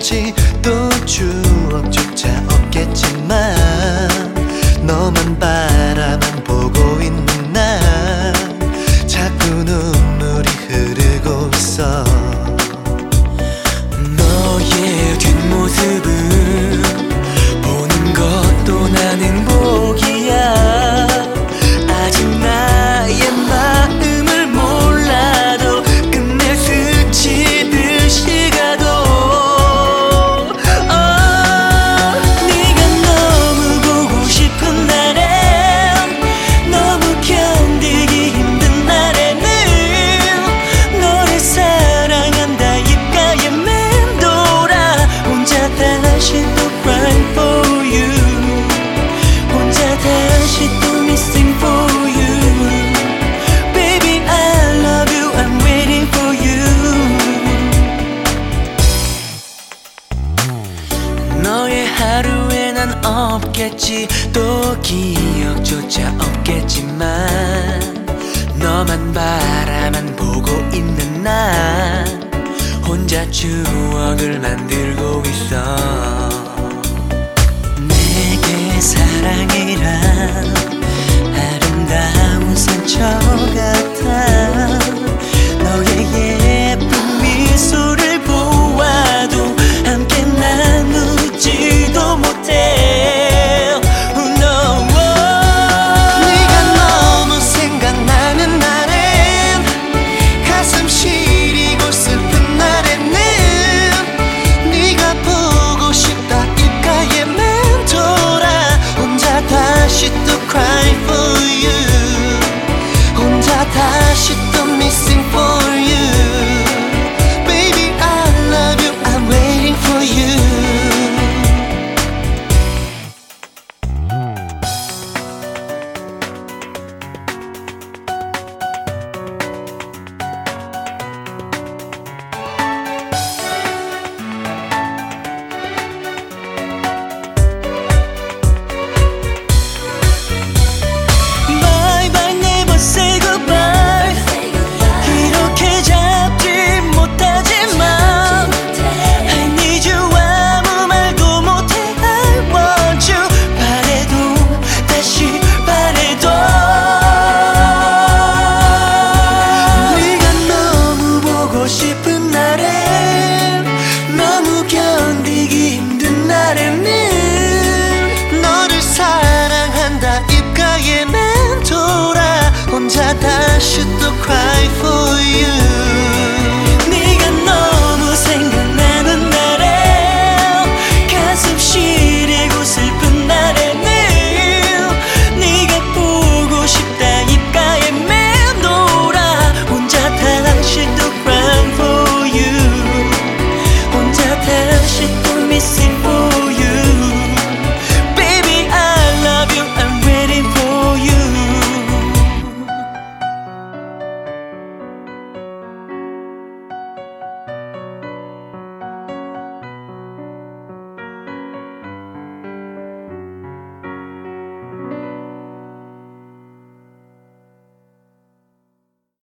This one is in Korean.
없겠지, 또 추억조차 없겠지만 너만 바라만 보고 있는 나 자꾸 눈물이 흐르고 있어. 너의 뒷모습을 보는 것도 난 행복이야. 아직 나의 마음을 몰라도 끝내 스치듯이 가도 네가 너무 보고 싶은 날엔, 너무 견디기 힘든 날에는 너를 사랑한다 입가에 맴돌아. 혼자 다시 또 crying for you, 혼자 다시 또 missing for you. Baby I love you, I'm waiting for you. 너의 하루에 난 없겠지, 또 기억조차 없겠지만 너만 바라만 보고 있는 나 혼자 추억을 만들고 있어. 내게 사랑이란